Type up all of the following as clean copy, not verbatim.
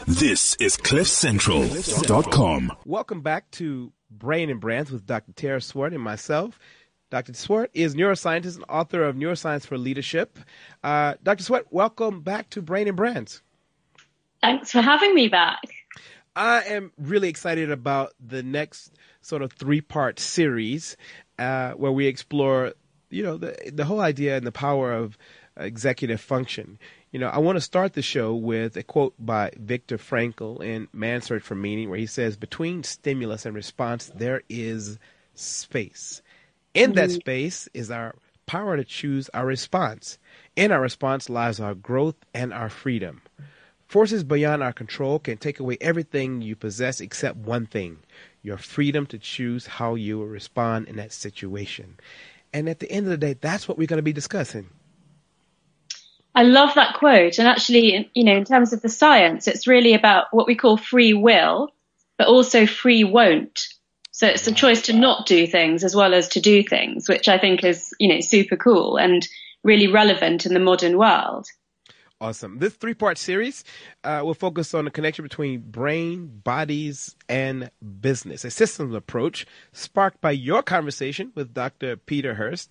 This is CliffCentral.com. Welcome back to Brain and Brands with Dr. Tara Swart and myself. Dr. Swart is neuroscientist and author of Neuroscience for Leadership. Dr. Swart, welcome back to Brain and Brands. Thanks for having me back. I am really excited about the next sort of three-part series where we explore, the whole idea and the power of executive function. I want to start the show with a quote by Viktor Frankl in Man's Search for Meaning, where he says, "Between stimulus and response, there is space. In that space is our power to choose our response. In our response lies our growth and our freedom. Forces beyond our control can take away everything you possess except one thing, your freedom to choose how you will respond in that situation." And at the end of the day, that's what we're going to be discussing. I love that quote. And actually, in terms of the science, it's really about what we call free will, but also free won't. So it's a choice to not do things as well as to do things, which I think is, super cool and really relevant in the modern world. Awesome. This three-part series will focus on the connection between brain, bodies, and business, a systems approach sparked by your conversation with Dr. Peter Hurst,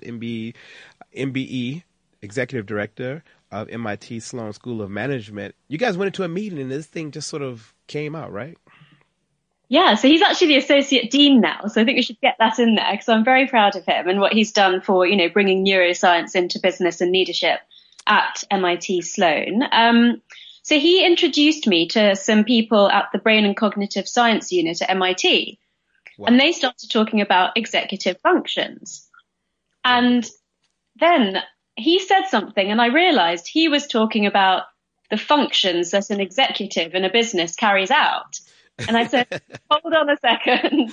MBE, Executive Director of MIT Sloan School of Management. You guys went into a meeting and this thing just sort of came out, right? Yeah, so he's actually the Associate Dean now, so I think we should get that in there because I'm very proud of him and what he's done for, bringing neuroscience into business and leadership at MIT Sloan. So he introduced me to some people at the Brain and Cognitive Science Unit at MIT, and they started talking about executive functions. And then he said something, and I realized he was talking about the functions that an executive in a business carries out. And I said, hold on a second.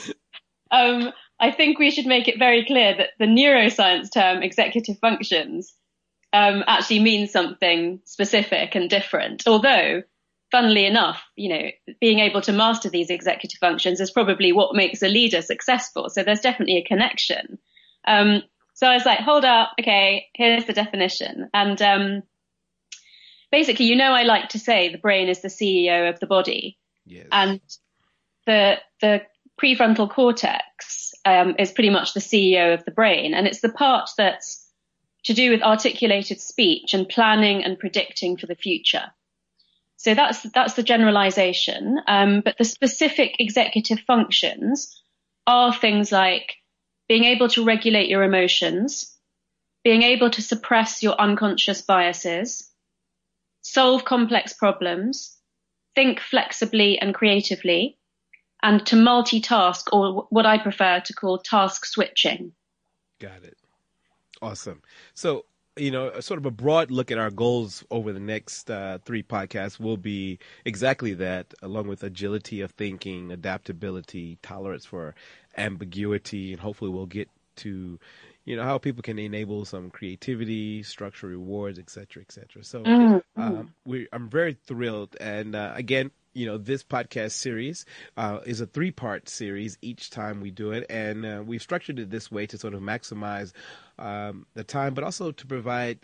I think we should make it very clear that the neuroscience term executive functions actually means something specific and different. Although, funnily enough, being able to master these executive functions is probably what makes a leader successful. So there's definitely a connection. So I was like, hold up. Okay, here's the definition. And basically, I like to say the brain is the CEO of the body. Yes. And the prefrontal cortex is pretty much the CEO of the brain. And it's the part that's to do with articulated speech and planning and predicting for the future. So that's the generalization. But the specific executive functions are things like being able to regulate your emotions, being able to suppress your unconscious biases, solve complex problems, think flexibly and creatively, and to multitask, or what I prefer to call task switching. Got it. Awesome. So, sort of a broad look at our goals over the next three podcasts will be exactly that, along with agility of thinking, adaptability, tolerance for ambiguity, and hopefully we'll get to, how people can enable some creativity, structure rewards, et cetera, et cetera. So I'm very thrilled. And again, this podcast series is a three-part series each time we do it. And we've structured it this way to sort of maximize the time, but also to provide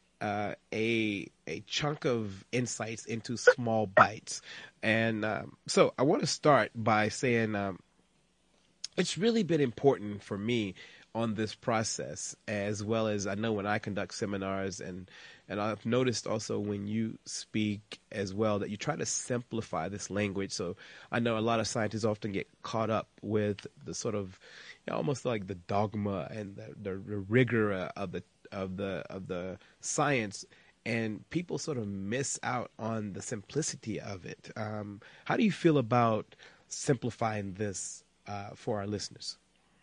a chunk of insights into small bites. And so I want to start by saying it's really been important for me on this process, as well as I know when I conduct seminars and I've noticed also when you speak as well that you try to simplify this language. So I know a lot of scientists often get caught up with the sort of almost like the dogma and the rigor of the science, and people sort of miss out on the simplicity of it. How do you feel about simplifying this for our listeners?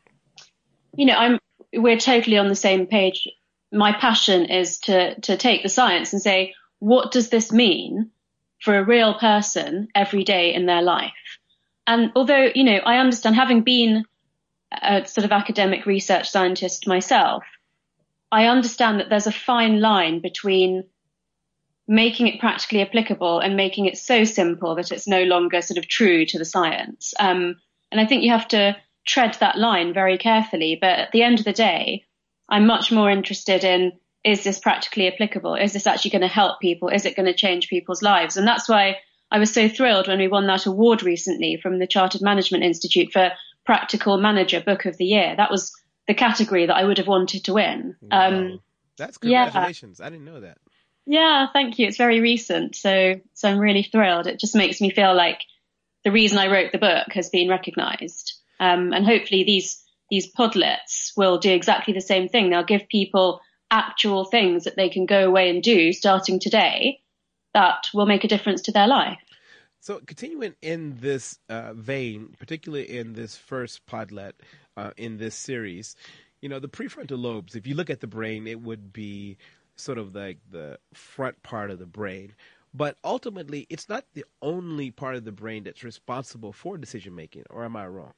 We're totally on the same page. My passion is to take the science and say, what does this mean for a real person every day in their life? And although, I understand, having been a sort of academic research scientist myself, I understand that there's a fine line between making it practically applicable and making it so simple that it's no longer sort of true to the science. And I think you have to tread that line very carefully. But at the end of the day, I'm much more interested in, is this practically applicable? Is this actually going to help people? Is it going to change people's lives? And that's why I was so thrilled when we won that award recently from the Chartered Management Institute for Practical Manager Book of the Year. That was the category that I would have wanted to win. Wow. That's congratulations. Yeah. I didn't know that. Yeah, thank you. It's very recent. So I'm really thrilled. It just makes me feel like the reason I wrote the book has been recognised. And hopefully these Podlets will do exactly the same thing. They'll give people actual things that they can go away and do starting today that will make a difference to their life. So continuing in this vein, particularly in this first Podlet in this series, the prefrontal lobes, if you look at the brain, it would be sort of like the front part of the brain. But ultimately, it's not the only part of the brain that's responsible for decision making, or am I wrong?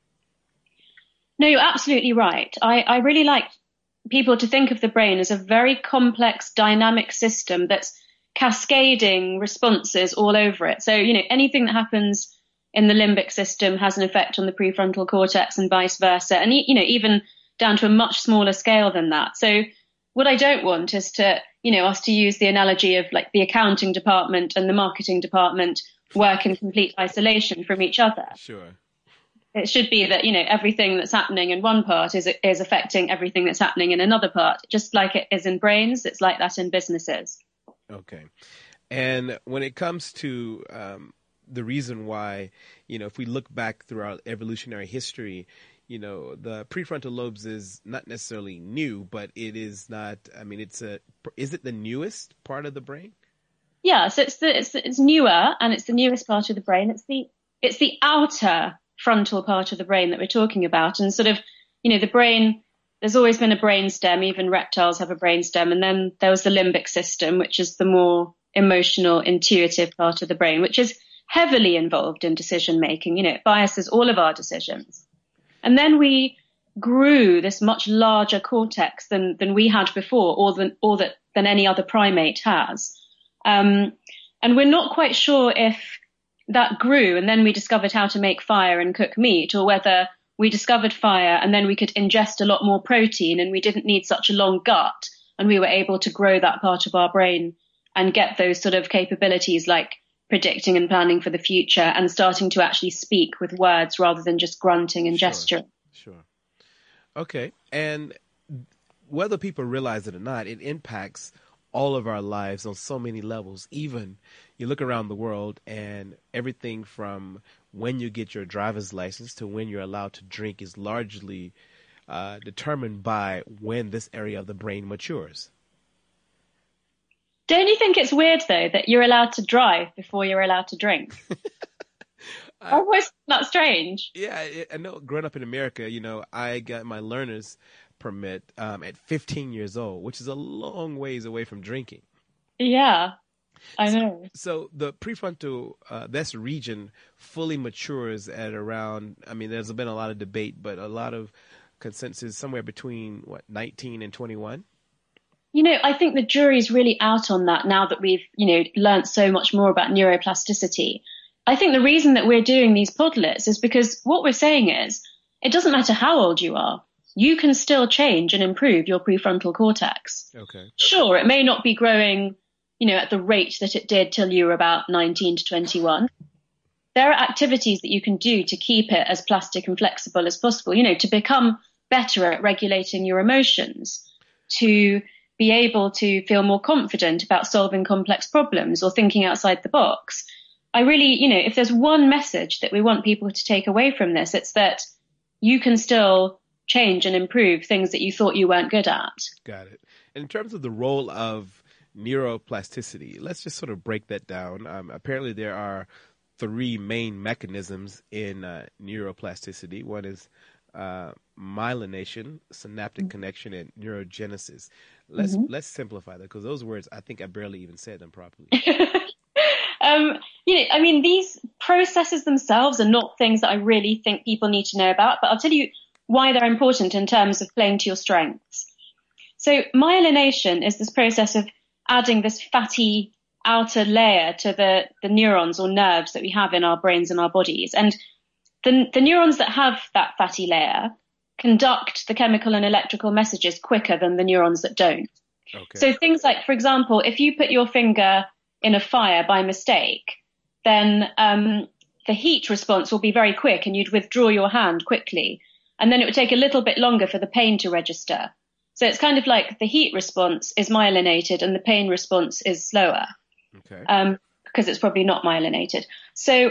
No, you're absolutely right. I really like people to think of the brain as a very complex, dynamic system that's cascading responses all over it. So, anything that happens in the limbic system has an effect on the prefrontal cortex and vice versa. And, even down to a much smaller scale than that. So what I don't want is to, us to use the analogy of like the accounting department and the marketing department work in complete isolation from each other. Sure. It should be that, everything that's happening in one part is affecting everything that's happening in another part. Just like it is in brains, it's like that in businesses. Okay. And when it comes to the reason why, if we look back through our evolutionary history, the prefrontal lobes is not necessarily new, but it is not, is it the newest part of the brain? Yeah, so it's newer, and it's the newest part of the brain. It's the outer frontal part of the brain that we're talking about. And sort of, the brain, there's always been a brain stem, even reptiles have a brain stem. And then there was the limbic system, which is the more emotional, intuitive part of the brain, which is heavily involved in decision making. It biases all of our decisions. And then we grew this much larger cortex than we had before, or than any other primate has. And we're not quite sure if that grew and then we discovered how to make fire and cook meat, or whether we discovered fire and then we could ingest a lot more protein and we didn't need such a long gut, and we were able to grow that part of our brain and get those sort of capabilities like predicting and planning for the future and starting to actually speak with words rather than just grunting and gesturing. Sure. Okay. And whether people realize it or not, it impacts all of our lives on so many levels. Even you look around the world and everything from when you get your driver's license to when you're allowed to drink is largely determined by when this area of the brain matures. Don't you think it's weird, though, that you're allowed to drive before you're allowed to drink? I always find that strange. Yeah, I know. Growing up in America, I got my learner's permit at 15 years old, which is a long ways away from drinking. Yeah, I know. So the prefrontal, this region fully matures at around, there's been a lot of debate, but a lot of consensus somewhere between 19 and 21. I think the jury's really out on that now that we've, learned so much more about neuroplasticity. I think the reason that we're doing these Podlets is because what we're saying is it doesn't matter how old you are. You can still change and improve your prefrontal cortex. Okay. Sure, it may not be growing, at the rate that it did till you were about 19 to 21. There are activities that you can do to keep it as plastic and flexible as possible, to become better at regulating your emotions, to be able to feel more confident about solving complex problems or thinking outside the box. I really, if there's one message that we want people to take away from this, it's that you can still change and improve things that you thought you weren't good at. Got it. And in terms of the role of neuroplasticity, let's just sort of break that down. Apparently there are three main mechanisms in neuroplasticity. One is myelination, synaptic connection, and neurogenesis. Let's simplify that, because those words, I think I barely even said them properly. These processes themselves are not things that I really think people need to know about, but I'll tell you why they're important in terms of playing to your strengths. So myelination is this process of adding this fatty outer layer to the neurons or nerves that we have in our brains and our bodies. And the neurons that have that fatty layer conduct the chemical and electrical messages quicker than the neurons that don't. Okay. So things like, for example, if you put your finger in a fire by mistake, then the heat response will be very quick and you'd withdraw your hand quickly. And then it would take a little bit longer for the pain to register. So it's kind of like the heat response is myelinated and the pain response is slower. Okay. Because it's probably not myelinated. So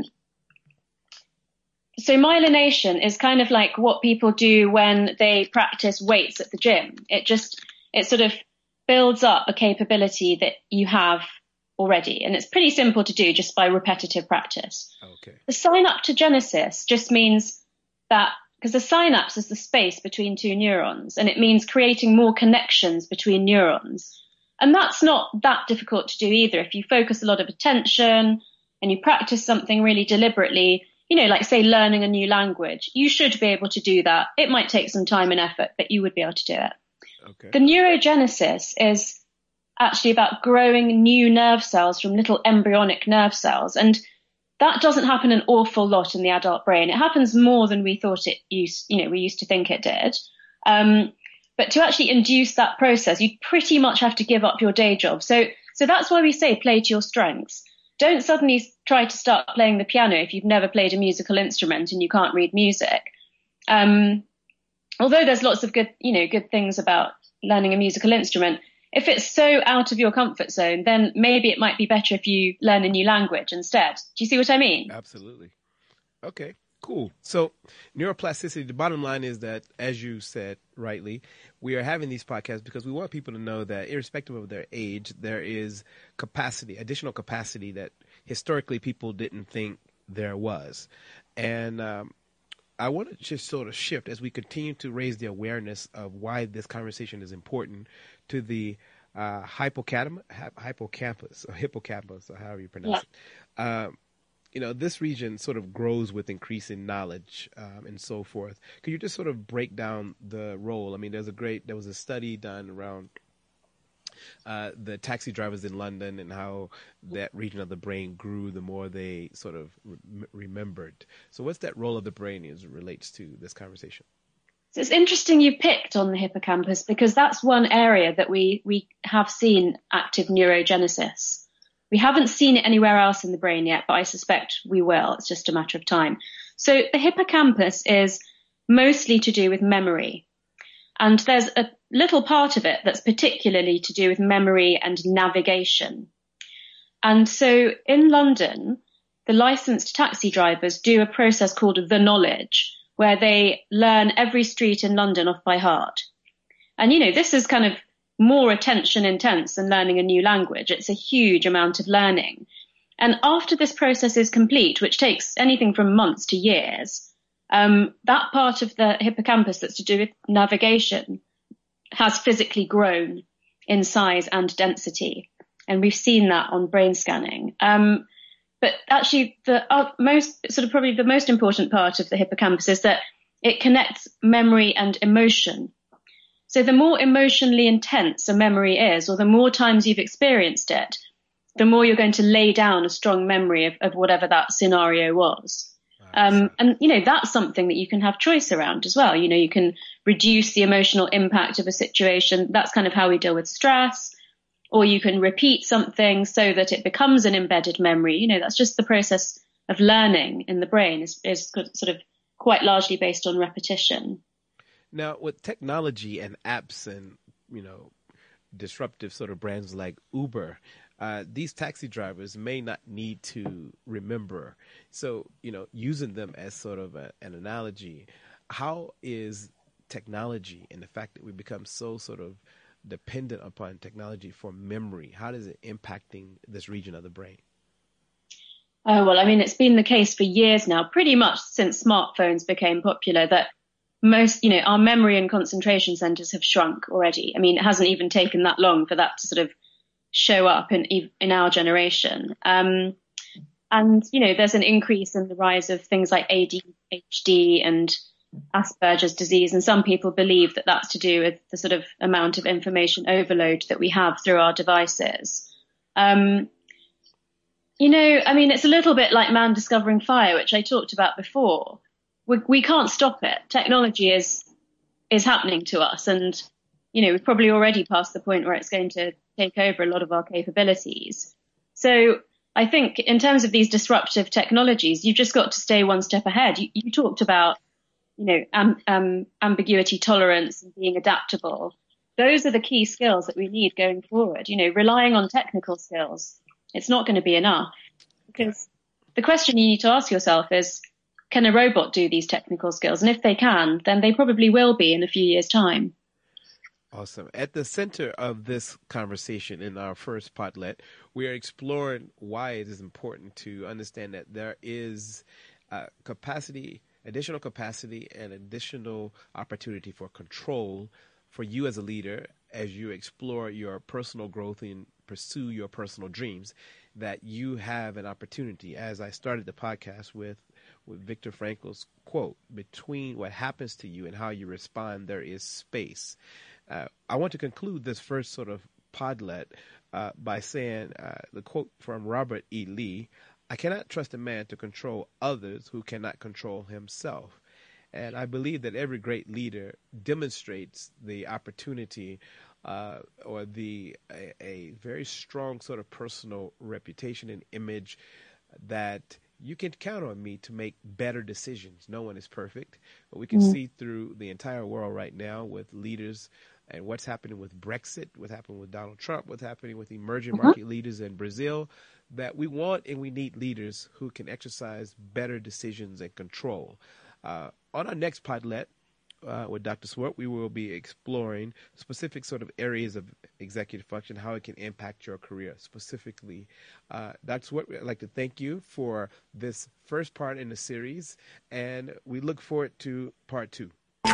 myelination is kind of like what people do when they practice weights at the gym. It sort of builds up a capability that you have already. And it's pretty simple to do just by repetitive practice. Okay. The synaptogenesis just means that, because the synapse is the space between two neurons, and it means creating more connections between neurons. And that's not that difficult to do either. If you focus a lot of attention and you practice something really deliberately, like say learning a new language, you should be able to do that. It might take some time and effort, but you would be able to do it. Okay. The neurogenesis is actually about growing new nerve cells from little embryonic nerve cells. And that doesn't happen an awful lot in the adult brain. It happens more than we thought we used to think it did. But to actually induce that process, you pretty much have to give up your day job. So that's why we say play to your strengths. Don't suddenly try to start playing the piano if you've never played a musical instrument and you can't read music. Although there's lots of good things about learning a musical instrument, if it's so out of your comfort zone, then maybe it might be better if you learn a new language instead. Do you see what I mean? Absolutely. Okay, cool. So neuroplasticity, the bottom line is that, as you said rightly, we are having these podcasts because we want people to know that irrespective of their age, there is additional capacity that historically people didn't think there was. And I want to just sort of shift as we continue to raise the awareness of why this conversation is important to the hippocampus, or however you pronounce it. This region sort of grows with increasing knowledge and so forth. Could you just sort of break down the role? I mean, there was a study done around the taxi drivers in London and how that region of the brain grew the more they sort of remembered. So what's that role of the brain as it relates to this conversation? So it's interesting you picked on the hippocampus because that's one area that we have seen active neurogenesis. We haven't seen it anywhere else in the brain yet, but I suspect we will. It's just a matter of time. So the hippocampus is mostly to do with memory. And there's a little part of it that's particularly to do with memory and navigation. And so in London, the licensed taxi drivers do a process called the knowledge, where they learn every street in London off by heart. And, this is kind of more attention intense than learning a new language. It's a huge amount of learning. And after this process is complete, which takes anything from months to years, that part of the hippocampus that's to do with navigation has physically grown in size and density. And we've seen that on brain scanning. But actually probably the most important part of the hippocampus is that it connects memory and emotion. So the more emotionally intense a memory is, or the more times you've experienced it, the more you're going to lay down a strong memory of whatever that scenario was. And that's something that you can have choice around as well. You can reduce the emotional impact of a situation. That's kind of how we deal with stress. Or you can repeat something so that it becomes an embedded memory. That's just the process of learning in the brain is sort of quite largely based on repetition. Now, with technology and apps and, disruptive sort of brands like Uber, these taxi drivers may not need to remember. So, using them as sort of an analogy, how is technology and the fact that we become so sort of dependent upon technology for memory, how is it impacting this region of the brain? Oh, well, I mean, it's been the case for years now, pretty much since smartphones became popular, that most, our memory and concentration centers have shrunk already. I mean, it hasn't even taken that long for that to sort of show up in our generation. And, there's an increase in the rise of things like ADHD and Asperger's disease. And some people believe that that's to do with the sort of amount of information overload that we have through our devices. It's a little bit like man discovering fire, which I talked about before. We can't stop it. Technology is happening to us. And, we've probably already passed the point where it's going to take over a lot of our capabilities. So I think in terms of these disruptive technologies, you've just got to stay one step ahead. You talked about, ambiguity tolerance and being adaptable. Those are the key skills that we need going forward. Relying on technical skills, it's not going to be enough, because the question you need to ask yourself is, can a robot do these technical skills? And if they can, then they probably will be in a few years' time. Awesome. At the center of this conversation in our first Podlet, we are exploring why it is important to understand that there is additional capacity and additional opportunity for control for you as a leader as you explore your personal growth and pursue your personal dreams, that you have an opportunity. As I started the podcast with Viktor Frankl's quote, between what happens to you and how you respond, there is space. I want to conclude this first sort of podlet by saying the quote from Robert E. Lee, "I cannot trust a man to control others who cannot control himself." And I believe that every great leader demonstrates the opportunity or a very strong sort of personal reputation and image that you can count on me to make better decisions. No one is perfect, but we can see through the entire world right now with leaders and what's happening with Brexit, what happened with Donald Trump, what's happening with emerging market leaders in Brazil, that we want and we need leaders who can exercise better decisions and control. On our next Podlet with Dr. Swart, we will be exploring specific sort of areas of executive function, how it can impact your career specifically. Dr. Swart, I'd like to thank you for this first part in the series, and we look forward to part 2.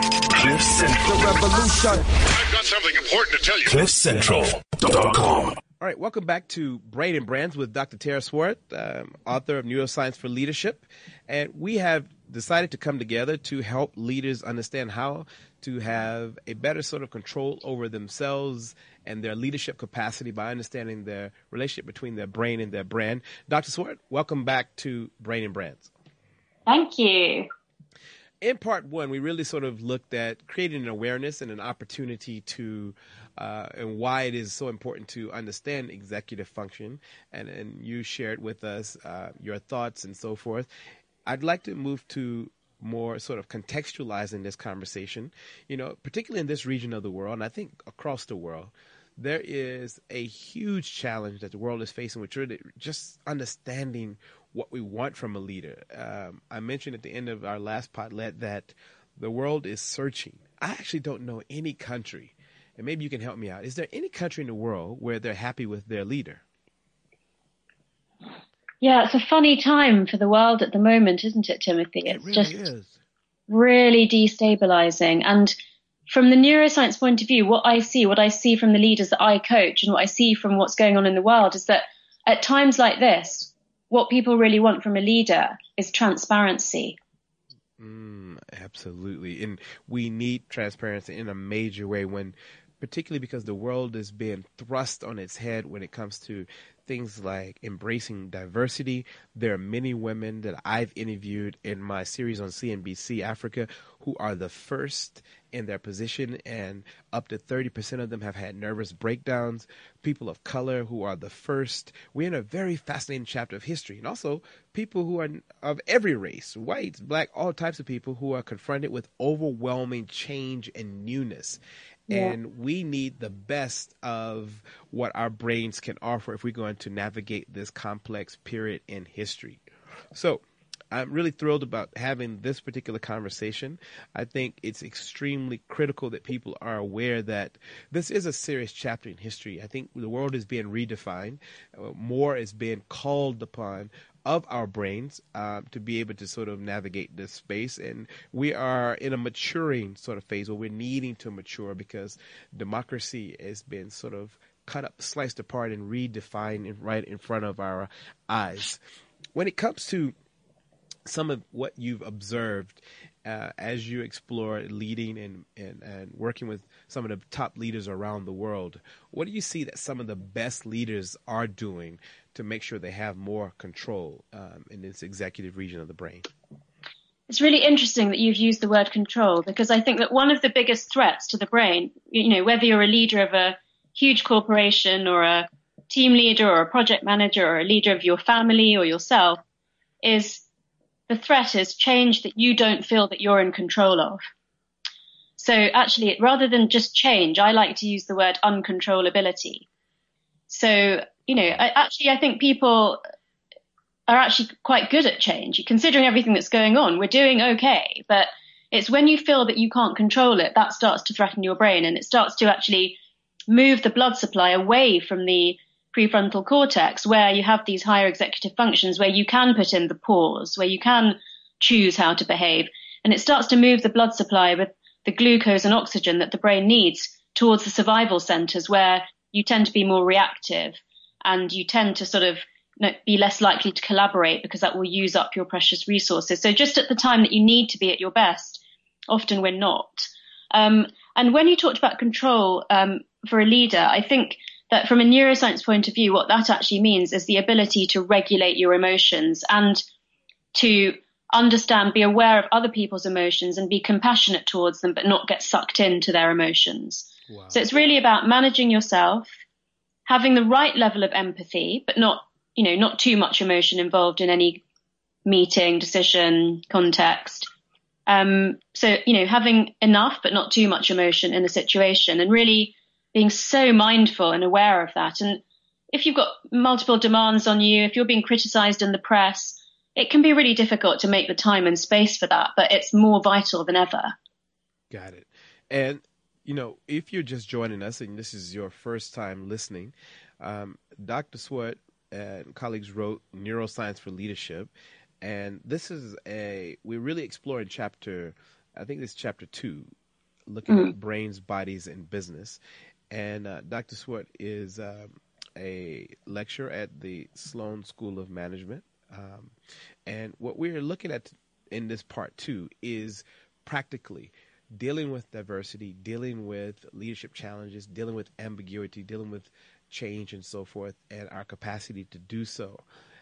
CliffCentral. I've got something important to tell you. CliffCentral.com. All right, welcome back to Brain and Brands with Dr. Tara Swart, author of Neuroscience for Leadership. And we have decided to come together to help leaders understand how to have a better sort of control over themselves and their leadership capacity by understanding the relationship between their brain and their brand. Dr. Swart, welcome back to Brain and Brands. Thank you. In part 1, we really sort of looked at creating an awareness and an opportunity to, and why it is so important to understand executive function. And you shared with us your thoughts and so forth. I'd like to move to more sort of contextualizing this conversation, particularly in this region of the world, and I think across the world. There is a huge challenge that the world is facing, which is just understanding what we want from a leader. I mentioned at the end of our last podlet that the world is searching. I actually don't know any country, and maybe you can help me out. Is there any country in the world where they're happy with their leader? Yeah, it's a funny time for the world at the moment, isn't it, Timothy? It really is. Really destabilizing. And from the neuroscience point of view, what I see from the leaders that I coach and what I see from what's going on in the world is that at times like this, what people really want from a leader is transparency. Absolutely. And we need transparency in a major way, particularly because the world is being thrust on its head when it comes to things like embracing diversity. There are many women that I've interviewed in my series on CNBC Africa who are the first in their position, and up to 30% of them have had nervous breakdowns. People of color who are the first. We're in a very fascinating chapter of history. And also people who are of every race, whites, black, all types of people who are confronted with overwhelming change and newness. Yeah. And we need the best of what our brains can offer if we're going to navigate this complex period in history. So I'm really thrilled about having this particular conversation. I think it's extremely critical that people are aware that this is a serious chapter in history. I think the world is being redefined. More is being called upon of our brains to be able to sort of navigate this space. And we are in a maturing sort of phase where we're needing to mature because democracy has been sort of cut up, sliced apart, and redefined right in front of our eyes. When it comes to some of what you've observed as you explore leading and working with some of the top leaders around the world, what do you see that some of the best leaders are doing to make sure they have more control in this executive region of the brain? It's really interesting that you've used the word control, because I think that one of the biggest threats to the brain, whether you're a leader of a huge corporation or a team leader or a project manager or a leader of your family or yourself, is the threat is change that you don't feel that you're in control of. So actually, rather than just change, I like to use the word uncontrollability. So, I think people are actually quite good at change. Considering everything that's going on, we're doing okay. But it's when you feel that you can't control it, that starts to threaten your brain, and it starts to actually move the blood supply away from the prefrontal cortex, where you have these higher executive functions, where you can put in the pause, where you can choose how to behave. And it starts to move the blood supply with the glucose and oxygen that the brain needs towards the survival centers, where you tend to be more reactive and you tend to sort of be less likely to collaborate, because that will use up your precious resources. So just at the time that you need to be at your best, often we're not. And when you talked about control for a leader, I think that from a neuroscience point of view, what that actually means is the ability to regulate your emotions and to understand, be aware of other people's emotions and be compassionate towards them, but not get sucked into their emotions. Wow. So it's really about managing yourself, having the right level of empathy, but not too much emotion involved in any meeting, decision, context. So having enough, but not too much emotion in a situation, and really being so mindful and aware of that. And if you've got multiple demands on you, if you're being criticized in the press, it can be really difficult to make the time and space for that, but it's more vital than ever. Got it. And, if you're just joining us and this is your first time listening, Dr. Swart and colleagues wrote Neuroscience for Leadership. And this is we're really exploring chapter 2, looking at brains, bodies, and business. And Dr. Swart is a lecturer at the Sloan School of Management. And what we're looking at in this part 2 is practically dealing with diversity, dealing with leadership challenges, dealing with ambiguity, dealing with change and so forth, and our capacity to do so.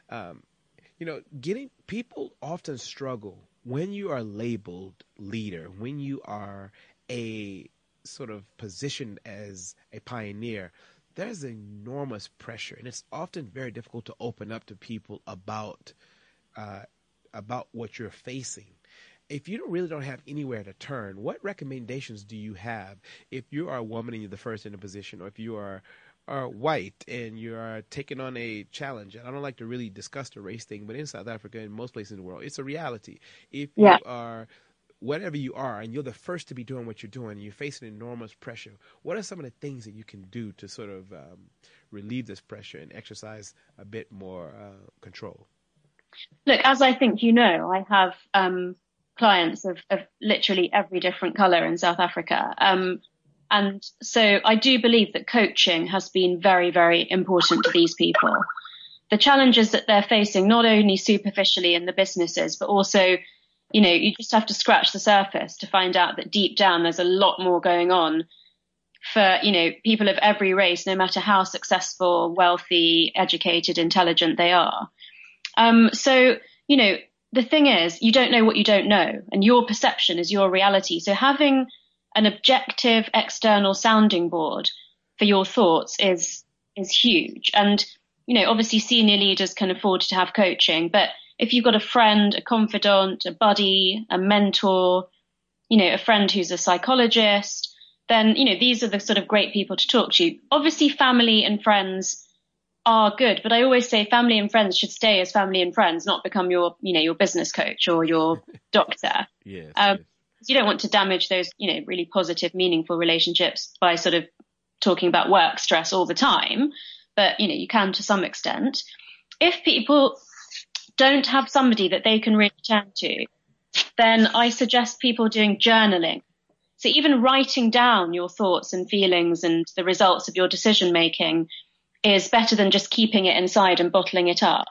Getting people often struggle when you are labeled leader, when you are a sort of positioned as a pioneer. There's enormous pressure, and it's often very difficult to open up to people about what you're facing. If you really don't have anywhere to turn, what recommendations do you have if you are a woman and you're the first in a position, or if you are white and you are taking on a challenge? And I don't like to really discuss the race thing, but in South Africa and most places in the world, it's a reality. If you are whatever you are, and you're the first to be doing what you're doing, and you're facing enormous pressure, what are some of the things that you can do to sort of relieve this pressure and exercise a bit more control? Look, as I think I have clients of literally every different color in South Africa. And so I do believe that coaching has been very, very important to these people. The challenges that they're facing, not only superficially in the businesses, but also you just have to scratch the surface to find out that deep down there's a lot more going on for, people of every race, no matter how successful, wealthy, educated, intelligent they are. So, the thing is, you don't know what you don't know, and your perception is your reality. So having an objective external sounding board for your thoughts is huge. And, obviously senior leaders can afford to have coaching, but if you've got a friend, a confidant, a buddy, a mentor, a friend who's a psychologist, then, these are the sort of great people to talk to. Obviously, family and friends are good, but I always say family and friends should stay as family and friends, not become your business coach or your doctor. Yes. You don't want to damage those, really positive, meaningful relationships by sort of talking about work stress all the time. But, you can to some extent. If people don't have somebody that they can really turn to, then I suggest people doing journaling. So even writing down your thoughts and feelings and the results of your decision making is better than just keeping it inside and bottling it up.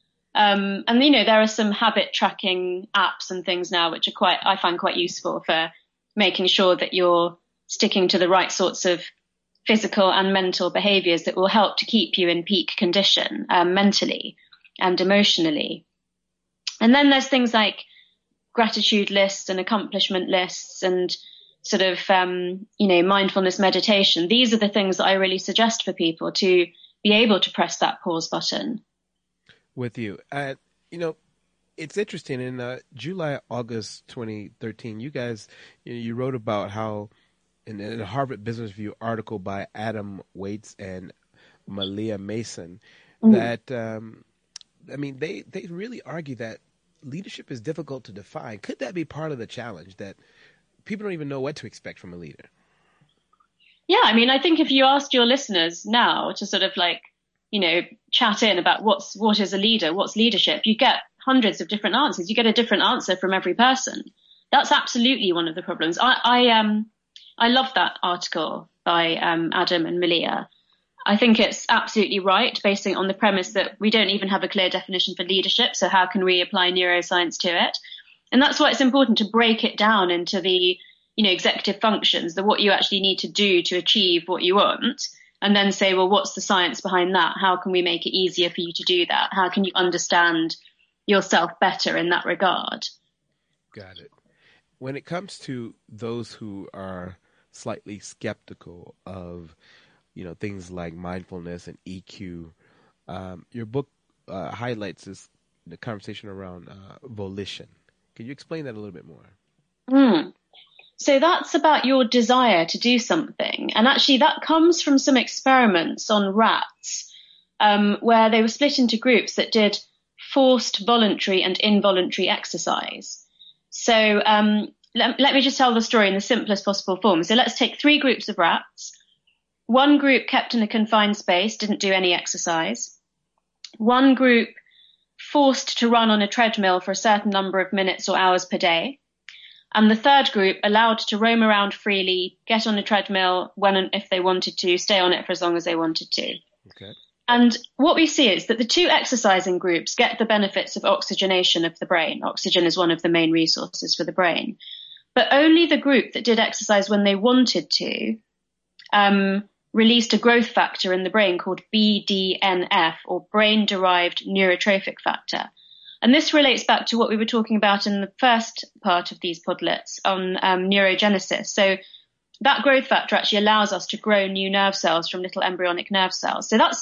And there are some habit tracking apps and things now which I find quite useful for making sure that you're sticking to the right sorts of physical and mental behaviors that will help to keep you in peak condition mentally and emotionally. And then there's things like gratitude lists and accomplishment lists and sort of, mindfulness meditation. These are the things that I really suggest for people to be able to press that pause button. With you. It's interesting. In July, August 2013, you guys, you wrote about how in a Harvard Business Review article by Adam Waits and Malia Mason that, they really argue that leadership is difficult to define. Could that be part of the challenge, that people don't even know what to expect from a leader? Yeah, I think if you asked your listeners now to sort of chat in about what is a leader, what's leadership, you get hundreds of different answers. You get a different answer from every person. That's absolutely one of the problems. I love that article by Adam and Malia. I think it's absolutely right, basing on the premise that we don't even have a clear definition for leadership. So how can we apply neuroscience to it? And that's why it's important to break it down into the, executive functions, what you actually need to do to achieve what you want. And then say, well, what's the science behind that? How can we make it easier for you to do that? How can you understand yourself better in that regard? Got it. When it comes to those who are slightly skeptical of, things like mindfulness and EQ, your book highlights the conversation around volition. Can you explain that a little bit more? So that's about your desire to do something. And actually that comes from some experiments on rats, where they were split into groups that did forced voluntary and involuntary exercise. So let me just tell the story in the simplest possible form. So let's take 3 groups of rats. One group kept in a confined space, didn't do any exercise. One group forced to run on a treadmill for a certain number of minutes or hours per day. And the third group allowed to roam around freely, get on a treadmill when and if they wanted to, stay on it for as long as they wanted to. Okay. And what we see is that the 2 exercising groups get the benefits of oxygenation of the brain. Oxygen is one of the main resources for the brain. But only the group that did exercise when they wanted to released a growth factor in the brain called BDNF, or brain-derived neurotrophic factor. And this relates back to what we were talking about in the first part of these podlets on neurogenesis. So that growth factor actually allows us to grow new nerve cells from little embryonic nerve cells. So that's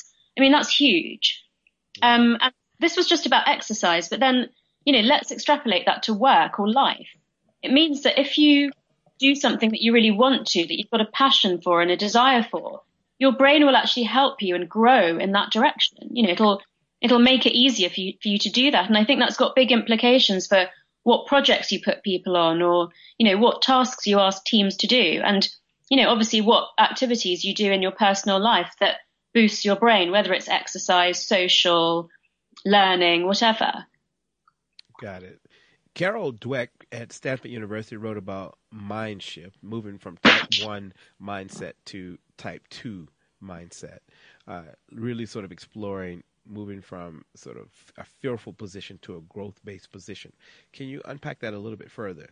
huge. And this was just about exercise, but then, let's extrapolate that to work or life. It means that if you do something that you really want to, that you've got a passion for and a desire for, your brain will actually help you and grow in that direction. It'll make it easier for you to do that. And I think that's got big implications for what projects you put people on, or, what tasks you ask teams to do. And, obviously what activities you do in your personal life that boosts your brain, whether it's exercise, social, learning, whatever. Got it. Carol Dweck at Stanford University wrote about mind shift, moving from type 1 mindset to type 2 mindset, really sort of exploring moving from sort of a fearful position to a growth-based position. Can you unpack that a little bit further?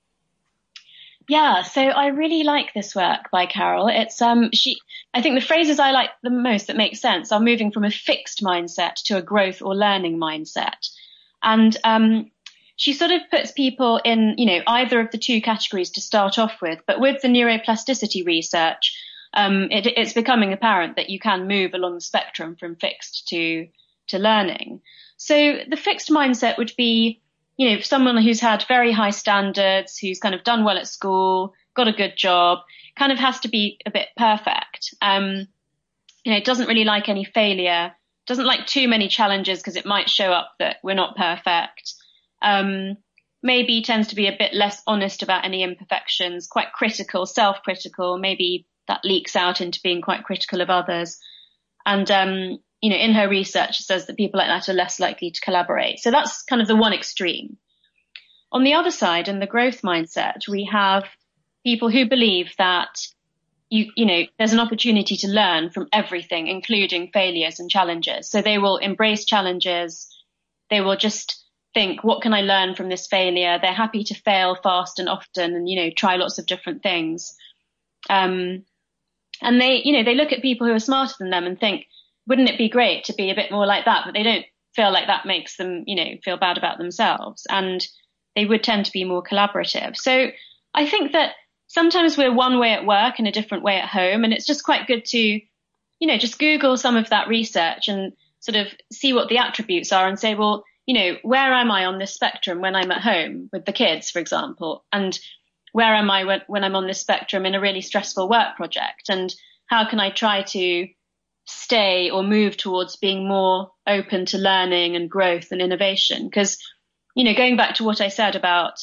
Yeah, so I really like this work by Carol. It's I think the phrases I like the most that make sense are moving from a fixed mindset to a growth or learning mindset. And she sort of puts people in, either of the 2 categories to start off with. But with the neuroplasticity research, it's becoming apparent that you can move along the spectrum from fixed to learning. So the fixed mindset would be, someone who's had very high standards, who's kind of done well at school, got a good job, kind of has to be a bit perfect. Doesn't really like any failure, doesn't like too many challenges because it might show up that we're not perfect. Maybe tends to be a bit less honest about any imperfections, quite critical, self-critical. Maybe that leaks out into being quite critical of others. And, in her research, it says that people like that are less likely to collaborate. So that's kind of the one extreme. On the other side, in the growth mindset, we have people who believe that, there's an opportunity to learn from everything, including failures and challenges. So they will embrace challenges. They will just think, what can I learn from this failure? They're happy to fail fast and often and, try lots of different things. And they look at people who are smarter than them and think, wouldn't it be great to be a bit more like that? But they don't feel like that makes them, feel bad about themselves. And they would tend to be more collaborative. So I think that sometimes we're one way at work and a different way at home. And it's just quite good to just Google some of that research and sort of see what the attributes are and say, well, where am I on this spectrum when I'm at home with the kids, for example? And where am I when I'm on this spectrum in a really stressful work project? And how can I try to stay or move towards being more open to learning and growth and innovation? Because, going back to what I said about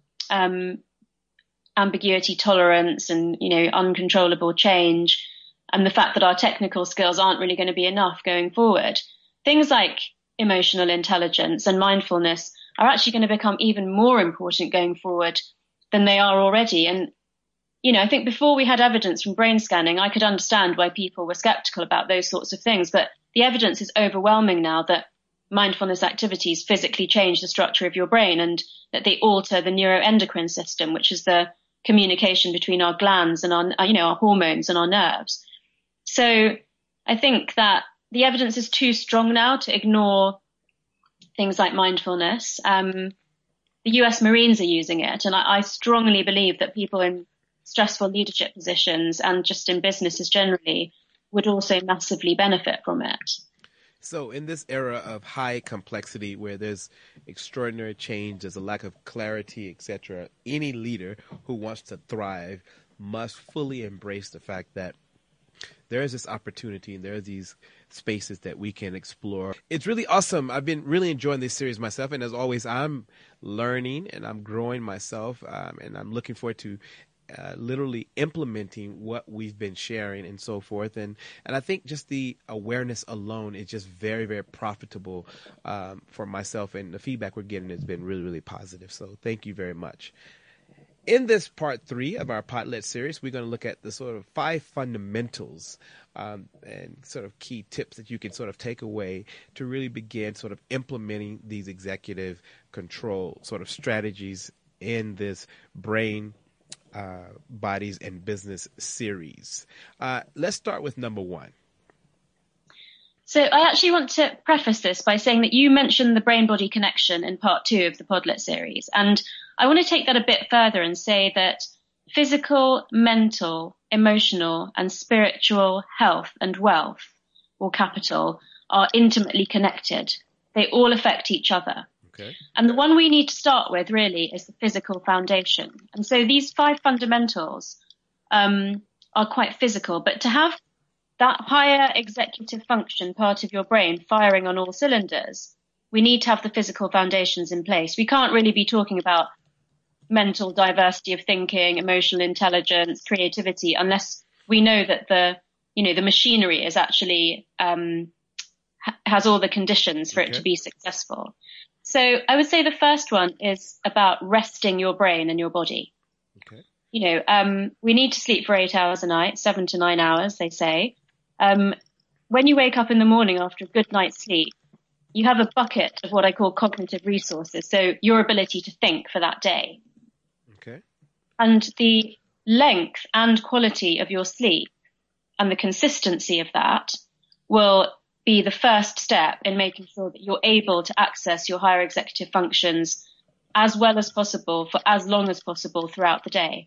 ambiguity tolerance and, uncontrollable change, and the fact that our technical skills aren't really going to be enough going forward, things like emotional intelligence and mindfulness are actually going to become even more important going forward than they are already. And, I think before we had evidence from brain scanning, I could understand why people were skeptical about those sorts of things. But the evidence is overwhelming now that mindfulness activities physically change the structure of your brain and that they alter the neuroendocrine system, which is the communication between our glands and our hormones and our nerves. So I think that the evidence is too strong now to ignore things like mindfulness. The US Marines are using it, and I strongly believe that people in stressful leadership positions and just in businesses generally would also massively benefit from it. So in this era of high complexity where there's extraordinary change, there's a lack of clarity, etc., any leader who wants to thrive must fully embrace the fact that there is this opportunity and there are these spaces that we can explore. It's really awesome. I've been really enjoying this series myself. And as always, I'm learning and I'm growing myself. And I'm looking forward to literally implementing what we've been sharing and so forth. And I think just the awareness alone is just very, very profitable for myself. And the feedback we're getting has been really, really positive. So thank you very much. In this part 3 of our Podlet series, we're going to look at the sort of 5 fundamentals and sort of key tips that you can sort of take away to really begin sort of implementing these executive control sort of strategies in this brain, bodies, and business series. Let's start with number 1. So I actually want to preface this by saying that you mentioned the brain-body connection in part 2 of the Podlet series. And I want to take that a bit further and say that physical, mental, emotional, and spiritual health and wealth, or capital, are intimately connected. They all affect each other. Okay. And the one we need to start with really is the physical foundation. And so these 5 fundamentals are quite physical, but to have that higher executive function part of your brain firing on all cylinders, we need to have the physical foundations in place. We can't really be talking about mental diversity of thinking, emotional intelligence, creativity, unless we know that the machinery is actually has all the conditions for it to be successful. So I would say the first one is about resting your brain and your body. Okay. We need to sleep for 8 hours a night, 7 to 9 hours, they say. When you wake up in the morning after a good night's sleep, you have a bucket of what I call cognitive resources. So your ability to think for that day. Okay. And the length and quality of your sleep and the consistency of that will be the first step in making sure that you're able to access your higher executive functions as well as possible for as long as possible throughout the day.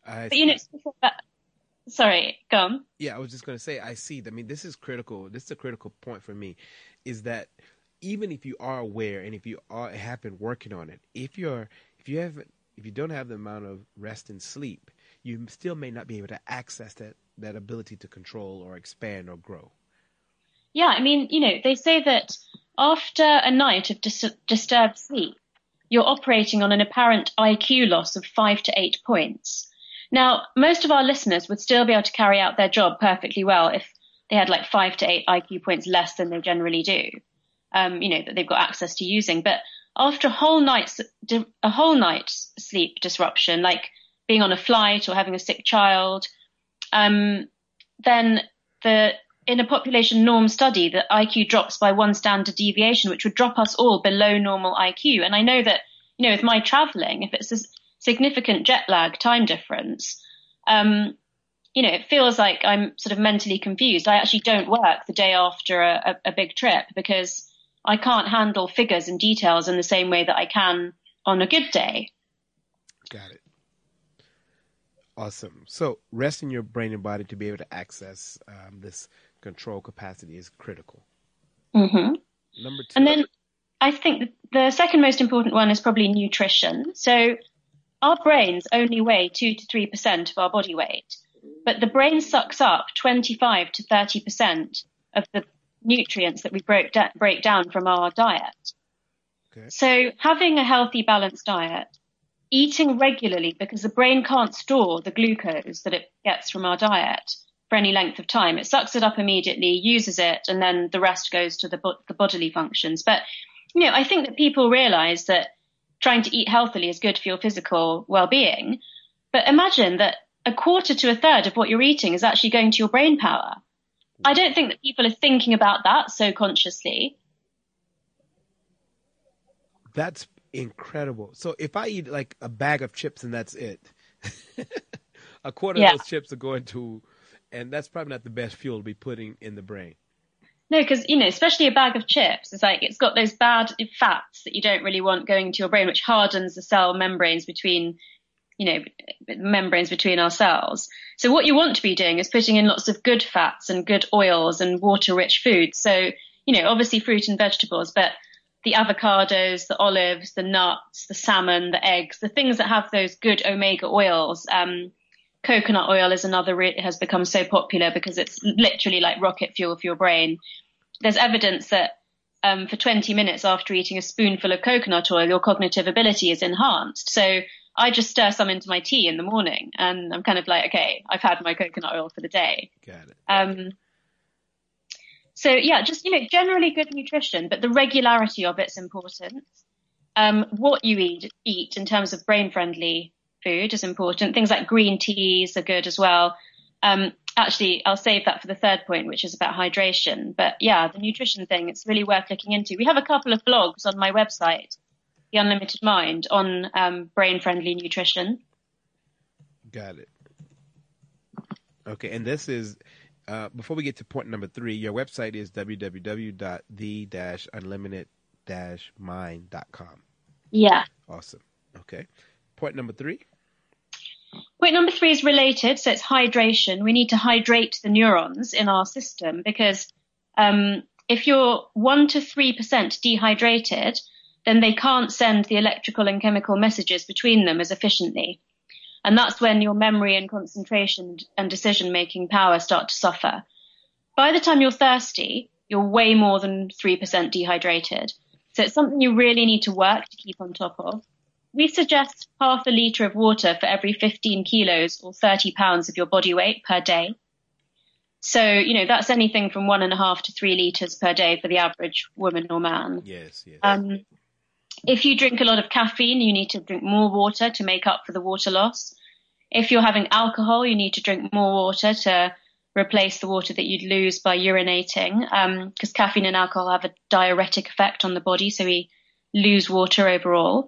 Sorry, go on. Yeah, I was just going to say, I see. I mean, this is critical. This is a critical point for me, is that even if you are aware and if you have been working on it, if you don't have the amount of rest and sleep, you still may not be able to access that ability to control or expand or grow. Yeah, I mean, they say that after a night of disturbed sleep, you're operating on an apparent IQ loss of 5 to 8 points. Now, most of our listeners would still be able to carry out their job perfectly well if they had like 5 to 8 IQ points less than they generally do, that they've got access to using. But after a whole night's sleep disruption, like being on a flight or having a sick child, then in a population norm study, the IQ drops by 1 standard deviation, which would drop us all below normal IQ. And I know that, with my traveling, if it's a significant jet lag time difference, it feels like I'm sort of mentally confused. I actually don't work the day after a big trip because I can't handle figures and details in the same way that I can on a good day. Got it. Awesome. So resting your brain and body to be able to access this control capacity is critical. Mm-hmm. Number 2. And then I think the second most important one is probably nutrition. So our brains only weigh 2 to 3% of our body weight, but the brain sucks up 25 to 30% of the nutrients that we break down from our diet. Okay. So having a healthy, balanced diet, eating regularly, because the brain can't store the glucose that it gets from our diet for any length of time. It sucks it up immediately, uses it, and then the rest goes to the bodily functions. But, I think that people realize that trying to eat healthily is good for your physical well-being. But imagine that a quarter to a third of what you're eating is actually going to your brain power. I don't think that people are thinking about that so consciously. That's incredible. So if I eat like a bag of chips and that's it, a quarter of those chips are going to, and that's probably not the best fuel to be putting in the brain. No, because, especially a bag of chips, it's got those bad fats that you don't really want going to your brain, which hardens the cell membranes between our cells. So what you want to be doing is putting in lots of good fats and good oils and water-rich foods. So, obviously fruit and vegetables, but the avocados, the olives, the nuts, the salmon, the eggs, the things that have those good omega oils. Coconut oil is another, it has become so popular because it's literally like rocket fuel for your brain. There's evidence that for 20 minutes after eating a spoonful of coconut oil, your cognitive ability is enhanced. So I just stir some into my tea in the morning and I'm kind of like, okay, I've had my coconut oil for the day. Got it. So yeah, just, generally good nutrition, but the regularity of it's important. What you eat in terms of brain-friendly food is important. Things like green teas are good as well. Actually, I'll save that for the third point, which is about hydration. But yeah, the nutrition thing, it's really worth looking into. We have a couple of blogs on my website, The Unlimited Mind, on brain-friendly nutrition. Got it. Okay, and this is, before we get to point number 3, your website is www.the-unlimited-mind.com. Yeah. Awesome. Okay. Point number 3. Point number 3 is related, so it's hydration. We need to hydrate the neurons in our system because if you're 1 to 3% dehydrated, then they can't send the electrical and chemical messages between them as efficiently. And that's when your memory and concentration and decision-making power start to suffer. By the time you're thirsty, you're way more than 3% dehydrated. So it's something you really need to work to keep on top of. We suggest half a litre of water for every 15 kilos or 30 pounds of your body weight per day. So, that's anything from 1.5 to 3 litres per day for the average woman or man. Yes, yes. If you drink a lot of caffeine, you need to drink more water to make up for the water loss. If you're having alcohol, you need to drink more water to replace the water that you'd lose by urinating, because caffeine and alcohol have a diuretic effect on the body, so we lose water overall.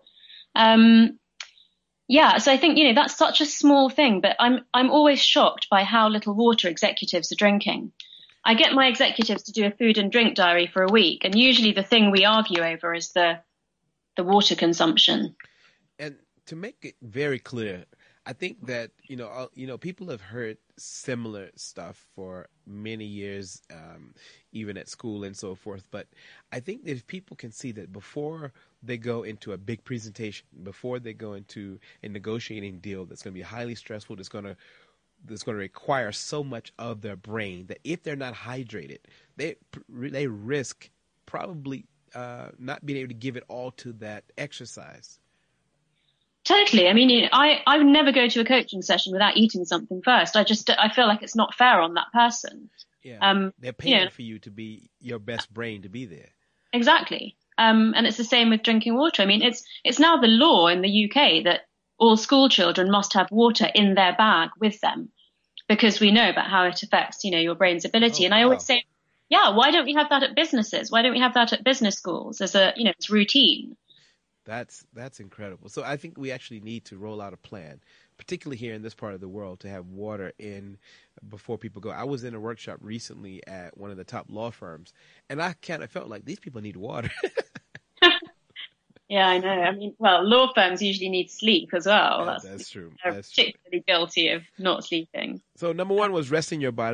So I think, that's such a small thing, but I'm always shocked by how little water executives are drinking. I get my executives to do a food and drink diary for a week, and usually the thing we argue over is the water consumption. And to make it very clear, I think that, people have heard similar stuff for many years, even at school and so forth. But I think that if people can see that before they go into a big presentation, before they go into a negotiating deal that's going to be highly stressful, that's going to require so much of their brain, that if they're not hydrated, they risk probably not being able to give it all to that exercise. Totally. I mean, I would never go to a coaching session without eating something first. I feel like it's not fair on that person. Yeah. They're paying for you to be your best brain to be there. Exactly. And it's the same with drinking water. I mean, it's now the law in the UK that all school children must have water in their bag with them because we know about how it affects, your brain's ability. And I always say, yeah, why don't we have that at businesses? Why don't we have that at business schools as it's routine? That's incredible. So I think we actually need to roll out a plan, particularly here in this part of the world, to have water in before people go. I was in a workshop recently at one of the top law firms, and I kind of felt like these people need water. Yeah, I know. I mean, well, law firms usually need sleep as well. Yeah, that's true. They're particularly guilty of not sleeping. So number 1 was resting your body.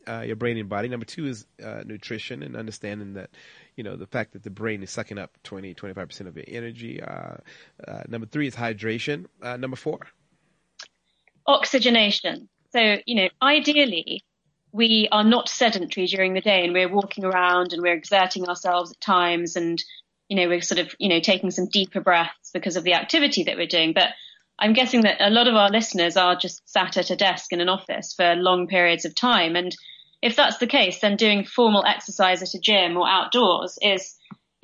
your brain and body. Number 2 is nutrition and understanding that, the fact that the brain is sucking up 25% of your energy. Number 3 is hydration. Number 4. Oxygenation. So, ideally, we are not sedentary during the day and we're walking around and we're exerting ourselves at times and, we're sort of, taking some deeper breaths because of the activity that we're doing. But I'm guessing that a lot of our listeners are just sat at a desk in an office for long periods of time. And if that's the case, then doing formal exercise at a gym or outdoors is,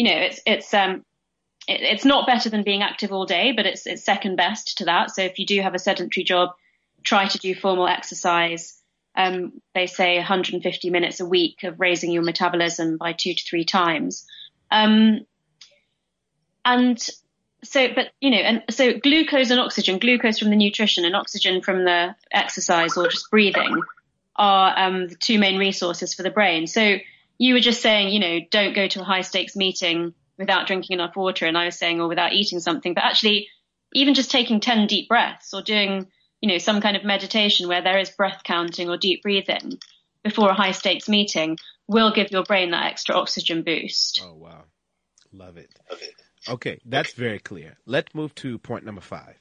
it's not better than being active all day, but it's second best to that. So if you do have a sedentary job, try to do formal exercise. They say 150 minutes a week of raising your metabolism by 2 to 3 times. So glucose and oxygen, glucose from the nutrition and oxygen from the exercise or just breathing are the 2 main resources for the brain. So you were just saying, don't go to a high stakes meeting without drinking enough water. And I was saying, or without eating something, but actually even just taking 10 deep breaths or doing, some kind of meditation where there is breath counting or deep breathing before a high stakes meeting will give your brain that extra oxygen boost. Oh, wow. Love it. Okay, that's very clear. Let's move to point number 5.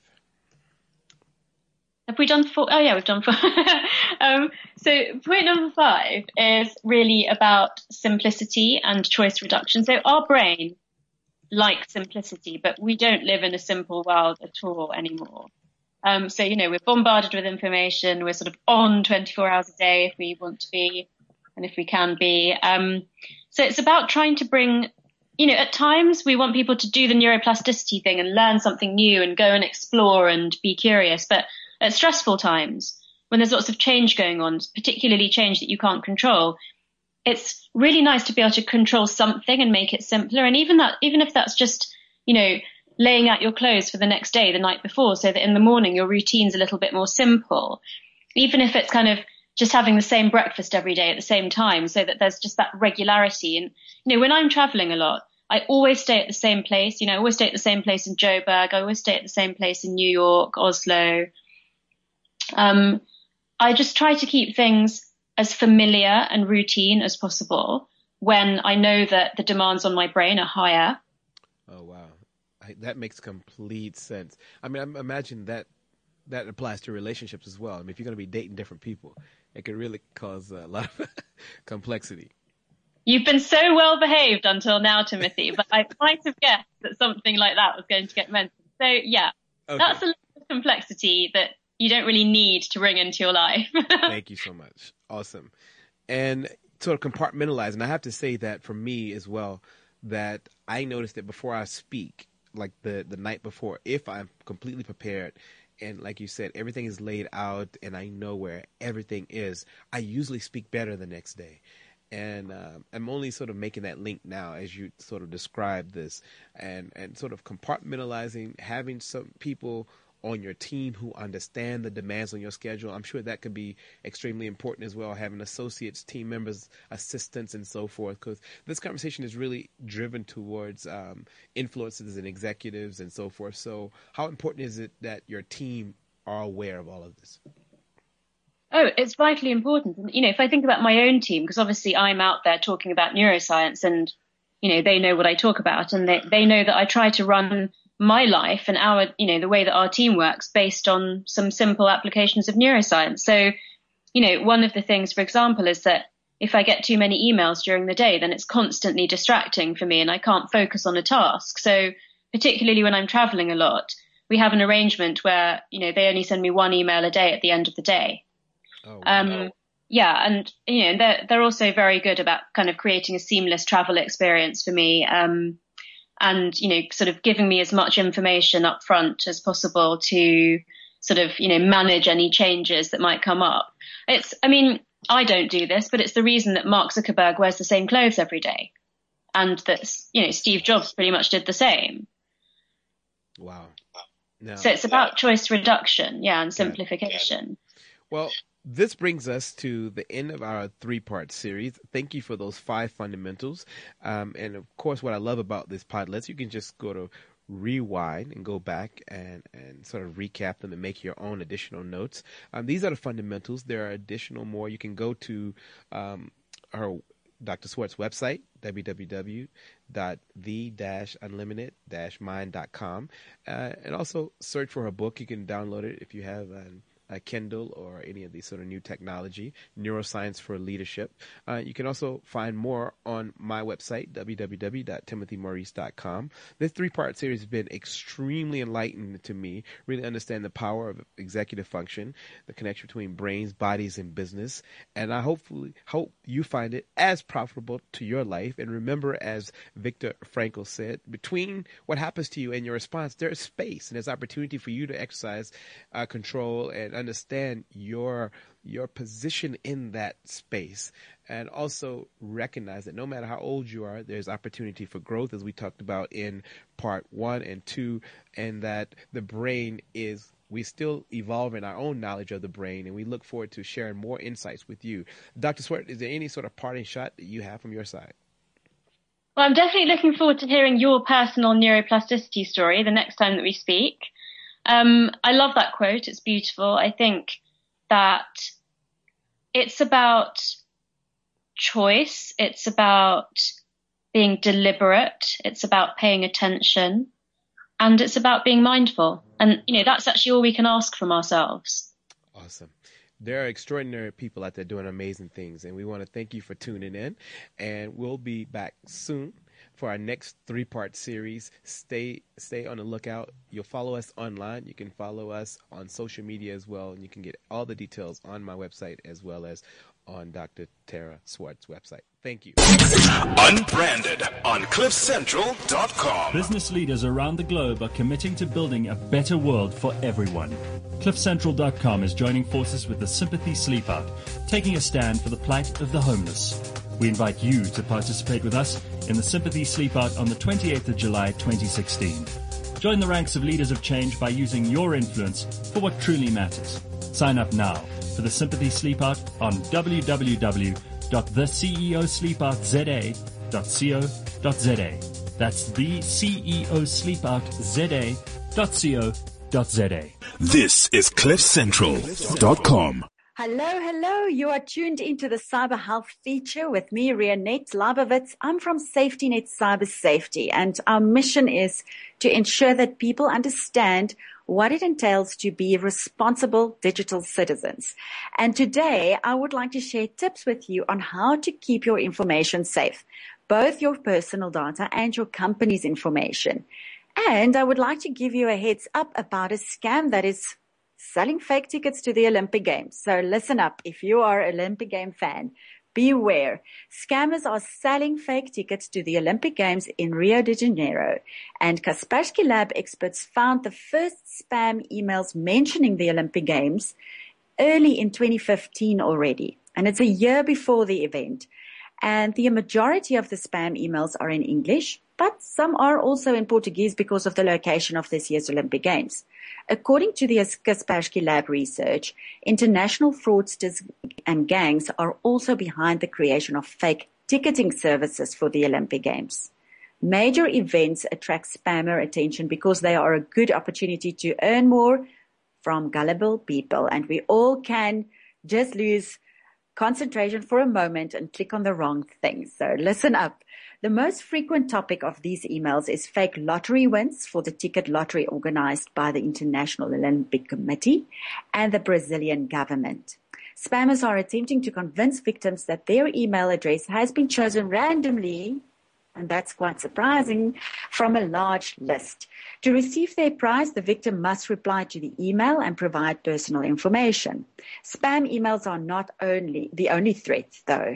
Have we done 4? Oh, yeah, we've done 4. So point number 5 is really about simplicity and choice reduction. So our brain likes simplicity, but we don't live in a simple world at all anymore. So, we're bombarded with information. We're sort of on 24 hours a day if we want to be and if we can be. So it's about trying to bring, at times we want people to do the neuroplasticity thing and learn something new and go and explore and be curious. But at stressful times, when there's lots of change going on, particularly change that you can't control, it's really nice to be able to control something and make it simpler. And even if that's just, laying out your clothes for the next day, the night before, so that in the morning your routine's a little bit more simple. Even if it's kind of just having the same breakfast every day at the same time, so that there's just that regularity. And, when I'm traveling a lot, I always stay at the same place. I always stay at the same place in Joburg. I always stay at the same place in New York, Oslo. I just try to keep things as familiar and routine as possible when I know that the demands on my brain are higher. Oh, wow. That makes complete sense. I mean, I imagine that applies to relationships as well. I mean, if you're going to be dating different people, it could really cause a lot of complexity. You've been so well behaved until now, Timothy, but I might have guessed that something like that was going to get mentioned. So, yeah, okay. That's a little complexity that you don't really need to bring into your life. Thank you so much. Awesome. And sort of compartmentalize. And I have to say that for me as well, that I noticed that before I speak, like the night before, if I'm completely prepared and like you said, everything is laid out and I know where everything is, I usually speak better the next day. And I'm only sort of making that link now as you sort of describe this and sort of compartmentalizing, having some people on your team who understand the demands on your schedule. I'm sure that could be extremely important as well, having associates, team members, assistants, and so forth, because this conversation is really driven towards influencers and executives and so forth. So how important is it that your team are aware of all of this? Oh, it's vitally important. And, if I think about my own team, because obviously I'm out there talking about neuroscience and, they know what I talk about and they know that I try to run my life and our, the way that our team works based on some simple applications of neuroscience. So, one of the things, for example, is that if I get too many emails during the day, then it's constantly distracting for me and I can't focus on a task. So particularly when I'm traveling a lot, we have an arrangement where, they only send me 1 email a day at the end of the day. Oh, wow. Yeah. And, they're also very good about kind of creating a seamless travel experience for me. And, sort of giving me as much information up front as possible to sort of, manage any changes that might come up. I don't do this, but it's the reason that Mark Zuckerberg wears the same clothes every day. And that, Steve Jobs pretty much did the same. Wow. No. So it's about choice reduction, and simplification. Well, this brings us to the end of our 3-part series. Thank you for those 5 fundamentals. And of course, what I love about this pod list, you can just go to rewind and go back and sort of recap them and make your own additional notes. These are the fundamentals. There are additional more. You can go to her Dr. Swartz website, www.the-unlimited-mind.com, and also search for her book. You can download it if you have a Kindle or any of these sort of new technology, Neuroscience for Leadership. You can also find more on my website, www.timothymaurice.com. This 3-part series has been extremely enlightening to me, really understand the power of executive function, the connection between brains, bodies, and business. And I hope you find it as profitable to your life. And remember, as Viktor Frankl said, between what happens to you and your response, there's space and there's opportunity for you to exercise control and understand your position in that space, and also recognize that no matter how old you are, there's opportunity for growth, as we talked about in part 1 and 2, and that the brain we still evolve in our own knowledge of the brain, and we look forward to sharing more insights with you. Dr. Swartz, is there any sort of parting shot that you have from your side? Well, I'm definitely looking forward to hearing your personal neuroplasticity story the next time that we speak. I love that quote. It's beautiful. I think that it's about choice. It's about being deliberate. It's about paying attention, and it's about being mindful. And, that's actually all we can ask from ourselves. Awesome. There are extraordinary people out there doing amazing things, and we want to thank you for tuning in, and we'll be back soon for our next 3-part series. Stay on the lookout. You'll follow us online. You can follow us on social media as well, and you can get all the details on my website as well as on Dr. Tara Swartz's website. Thank you. Unbranded on CliffCentral.com. Business leaders around the globe are committing to building a better world for everyone. CliffCentral.com is joining forces with the Sympathy Sleep Out, taking a stand for the plight of the homeless. We invite you to participate with us in the Sympathy Sleep Out on the 28th of July 2016. Join the ranks of leaders of change by using your influence for what truly matters. Sign up now for the Sympathy Sleep Out on www.theceosleepoutza.co.za. That's theceosleepoutza.co.za. This is CliffCentral.com. Hello. You are tuned into the Cyber Health feature with me, Rianette Leibovitz. I'm from SafetyNet Cyber Safety, and our mission is to ensure that people understand what it entails to be responsible digital citizens. And today, I would like to share tips with you on how to keep your information safe, both your personal data and your company's information. And I would like to give you a heads up about a scam that is selling fake tickets to the Olympic Games. So listen up. If you are an Olympic Game fan, beware. Scammers are selling fake tickets to the Olympic Games in Rio de Janeiro. And Kaspersky Lab experts found the first spam emails mentioning the Olympic Games early in 2015 already. And it's a year before the event. And the majority of the spam emails are in English, but some are also in Portuguese because of the location of this year's Olympic Games. According to the Kaspersky Lab research, international fraudsters and gangs are also behind the creation of fake ticketing services for the Olympic Games. Major events attract spammer attention because they are a good opportunity to earn more from gullible people, and we all can just lose concentration for a moment and click on the wrong thing. So listen up. The most frequent topic of these emails is fake lottery wins for the ticket lottery organized by the International Olympic Committee and the Brazilian government. Spammers are attempting to convince victims that their email address has been chosen randomly, and that's quite surprising, from a large list. To receive their prize, the victim must reply to the email and provide personal information. Spam emails are not the only threat, though,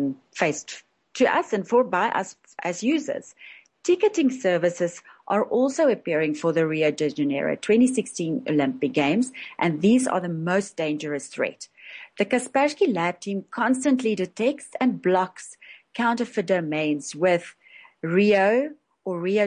faced to us and by us as users. Ticketing services are also appearing for the Rio de Janeiro 2016 Olympic Games, and these are the most dangerous threat. The Kaspersky Lab team constantly detects and blocks counterfeit domains with Rio or Rio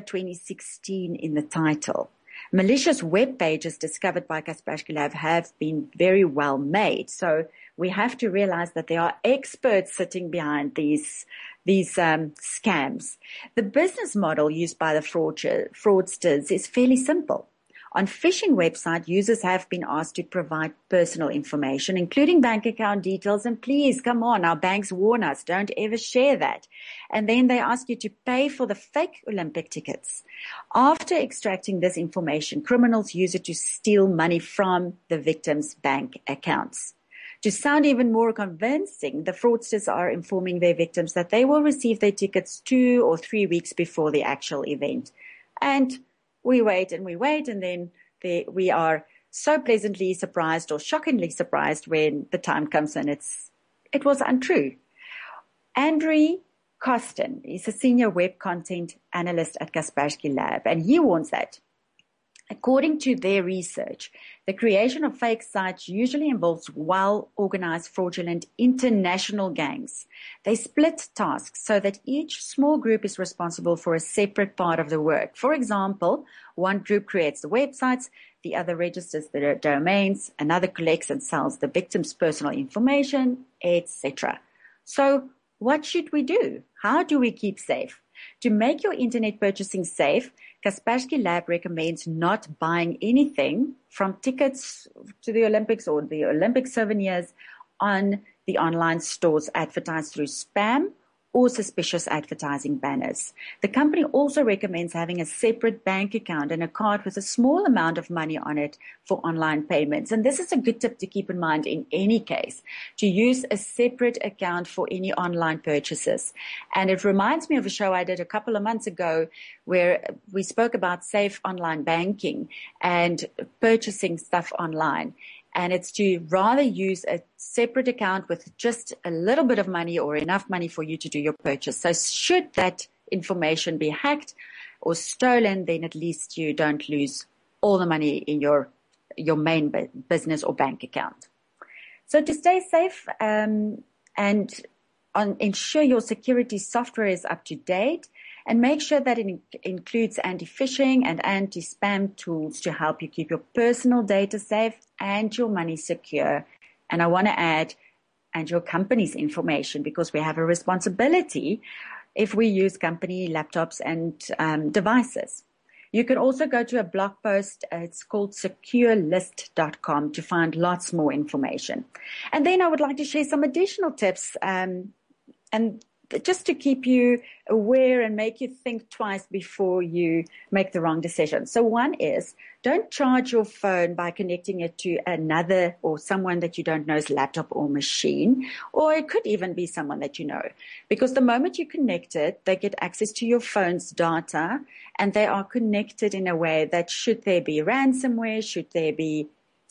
2016 in the title. Malicious web pages discovered by Kaspersky Lab have been very well made. So we have to realize that there are experts sitting behind these these scams. The business model used by the fraudsters is fairly simple. On phishing websites, users have been asked to provide personal information, including bank account details. And please, come on, our banks warn us, don't ever share that. And then they ask you to pay for the fake Olympic tickets. After extracting this information, criminals use it to steal money from the victims' bank accounts. To sound even more convincing, the fraudsters are informing their victims that they will receive their tickets 2 or 3 weeks before the actual event. And we wait, and then we are so pleasantly surprised or shockingly surprised when the time comes and it was untrue. Andrew Costin is a senior web content analyst at Kaspersky Lab, and he warns that, according to their research, the creation of fake sites usually involves well-organized, fraudulent international gangs. They split tasks so that each small group is responsible for a separate part of the work. For example, one group creates the websites, the other registers the domains, another collects and sells the victim's personal information, etc. So what should we do? How do we keep safe? To make your internet purchasing safe, Kaspersky Lab recommends not buying anything from tickets to the Olympics or the Olympic souvenirs on the online stores advertised through spam or suspicious advertising banners. The company also recommends having a separate bank account and a card with a small amount of money on it for online payments. And this is a good tip to keep in mind in any case, to use a separate account for any online purchases. And it reminds me of a show I did a couple of months ago where we spoke about safe online banking and purchasing stuff online. And it's to rather use a separate account with just a little bit of money or enough money for you to do your purchase. So should that information be hacked or stolen, then at least you don't lose all the money in your main business or bank account. So to stay safe and ensure your security software is up to date, and make sure that it includes anti-phishing and anti-spam tools to help you keep your personal data safe and your money secure. And I want to add, and your company's information, because we have a responsibility if we use company laptops and devices. You can also go to a blog post. It's called securelist.com to find lots more information. And then I would like to share some additional tips and just to keep you aware and make you think twice before you make the wrong decision. So one is, don't charge your phone by connecting it to another or someone that you don't know's laptop or machine, or it could even be someone that you know. Because the moment you connect it, they get access to your phone's data, and they are connected in a way that should there be ransomware, should there be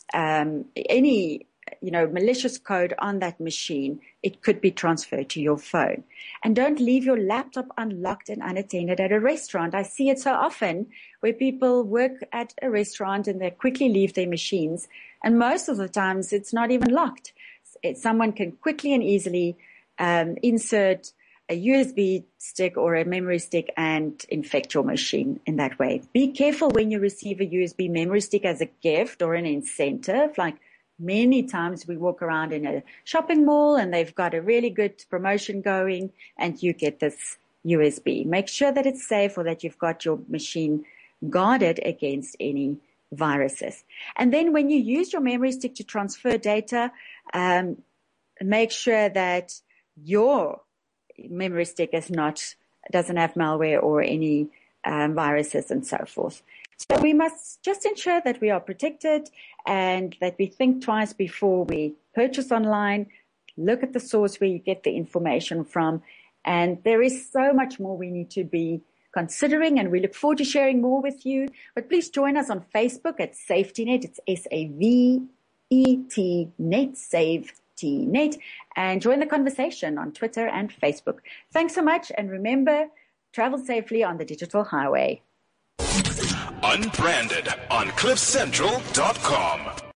any malicious code on that machine, it could be transferred to your phone. And don't leave your laptop unlocked and unattended at a restaurant. I see it so often where people work at a restaurant and they quickly leave their machines. And most of the times it's not even locked. Someone can quickly and easily insert a USB stick or a memory stick and infect your machine in that way. Be careful when you receive a USB memory stick as a gift or an incentive. Like, many times we walk around in a shopping mall and they've got a really good promotion going and you get this USB. Make sure that it's safe or that you've got your machine guarded against any viruses. And then when you use your memory stick to transfer data, make sure that your memory stick doesn't have malware or any viruses and so forth. So we must just ensure that we are protected and that we think twice before we purchase online, look at the source where you get the information from. And there is so much more we need to be considering, and we look forward to sharing more with you. But please join us on Facebook at SafetyNet. It's SAVET SafetyNet, and join the conversation on Twitter and Facebook. Thanks so much, and remember, travel safely on the digital highway. Unbranded on CliffCentral.com.